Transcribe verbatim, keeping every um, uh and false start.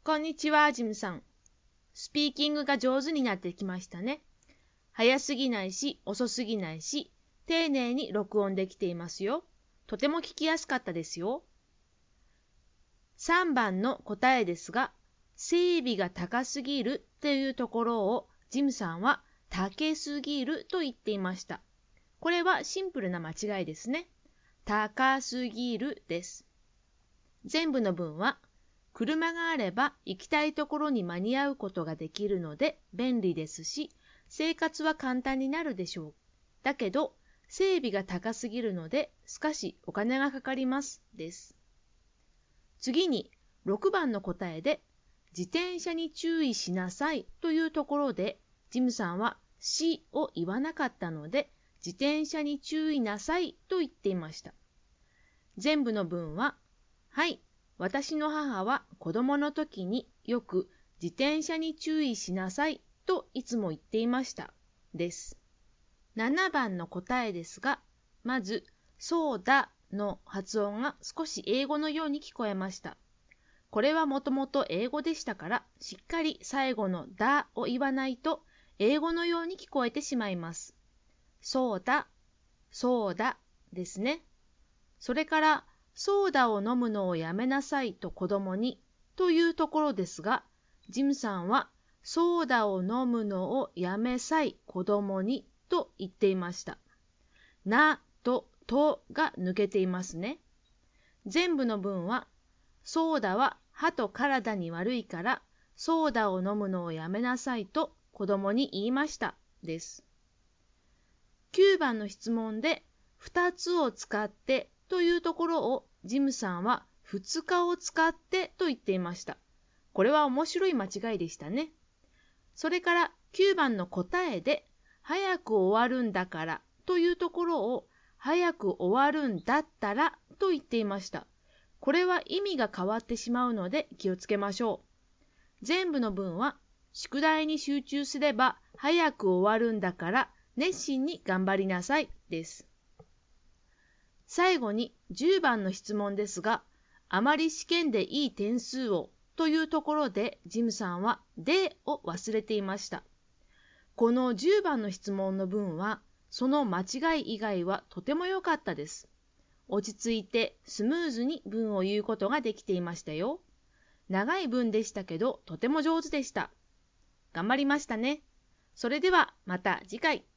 こんにちは、ジムさん。スピーキングが上手になってきましたね。早すぎないし、遅すぎないし、丁寧に録音できていますよ。とても聞きやすかったですよ。さんばんの答えですが、整備が高すぎるというところをジムさんは高すぎると言っていました。これはシンプルな間違いですね。高すぎるです。全部の文は、車があれば行きたいところに間に合うことができるので便利ですし、生活は簡単になるでしょう。だけど、整備が高すぎるので少しお金がかかりますです。次にろくばんの答えで、自転車に注意しなさいというところで、ジムさんはしを言わなかったので、自転車に注意なさいと言っていました。全部の文は、はい、私の母は子供の時によく自転車に注意しなさいといつも言っていましたです。ななばんの答えですが、まず、そうだの発音が少し英語のように聞こえました。これはもともと英語でしたから、しっかり最後のだを言わないと英語のように聞こえてしまいます。そうだ、そうだですね。それから、ソーダを飲むのをやめなさいと子供にというところですが、ジムさんはソーダを飲むのをやめさい子供にと言っていました。なととが抜けていますね。全部の文は、ソーダは歯と体に悪いからソーダを飲むのをやめなさいと子供に言いましたです。きゅうばんの質問でふたつを使ってというところをジムさんはふつかを使ってと言っていました。これは面白い間違いでしたね。それからきゅうばんの答えで早く終わるんだからというところを早く終わるんだったらと言っていました。これは意味が変わってしまうので気をつけましょう。全部の文は宿題に集中すれば早く終わるんだから熱心に頑張りなさいです。最後にじゅうばんの質問ですが、あまり試験でいい点数をというところでジムさんはでを忘れていました。このじゅうばんの質問の文は、その間違い以外はとても良かったです。落ち着いてスムーズに文を言うことができていましたよ。長い文でしたけど、とても上手でした。頑張りましたね。それではまた次回。